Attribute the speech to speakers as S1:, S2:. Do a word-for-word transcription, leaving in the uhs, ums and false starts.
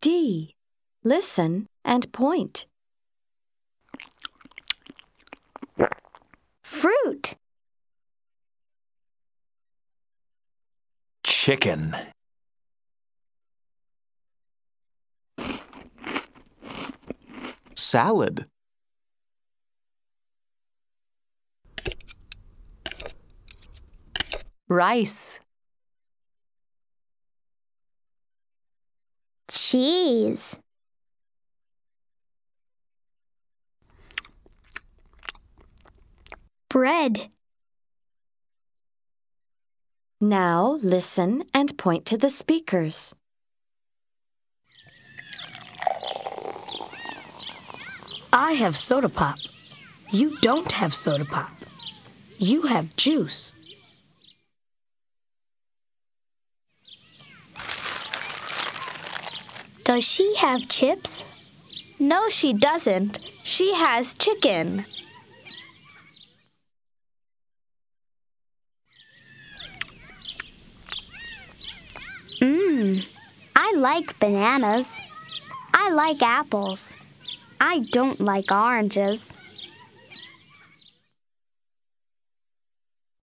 S1: D. Listen and point.
S2: Fruit.
S3: Chicken. Salad.
S2: Rice.
S4: Cheese. Bread.
S1: Now listen and point to the speakers.
S5: I have soda pop. You don't have soda pop. You have juice.
S4: Does she have chips?
S2: No, she doesn't. She has chicken.
S4: Mmm, I like bananas. I like apples. I don't like oranges.